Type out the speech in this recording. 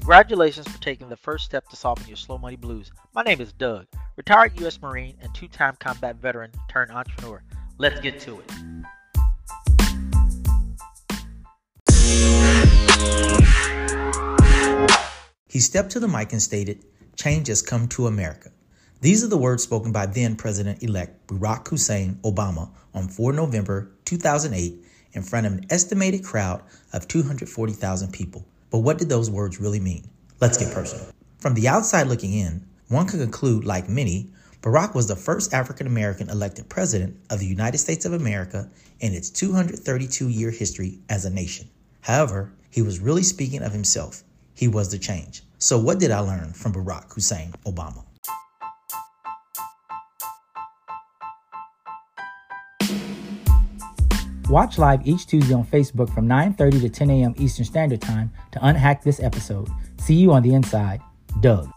Congratulations for taking the first step to solving your slow money blues. My name is Doug, retired U.S. Marine and two-time combat veteran turned entrepreneur. Let's get to it. He stepped to the mic and stated, "Change has come to America." These are the words spoken by then President-elect Barack Hussein Obama on 4 November 2008 in front of an estimated crowd of 240,000 people. But what did those words really mean? Let's get personal. From the outside looking in, one could conclude, like many, Barack was the first African-American elected president of the United States of America in its 232-year history as a nation. However, he was really speaking of himself. He was the change. So what did I learn from Barack Hussein Obama? Watch live each Tuesday on Facebook from 9:30 to 10 a.m. Eastern Standard Time to unhack this episode. See you on the inside. Doug.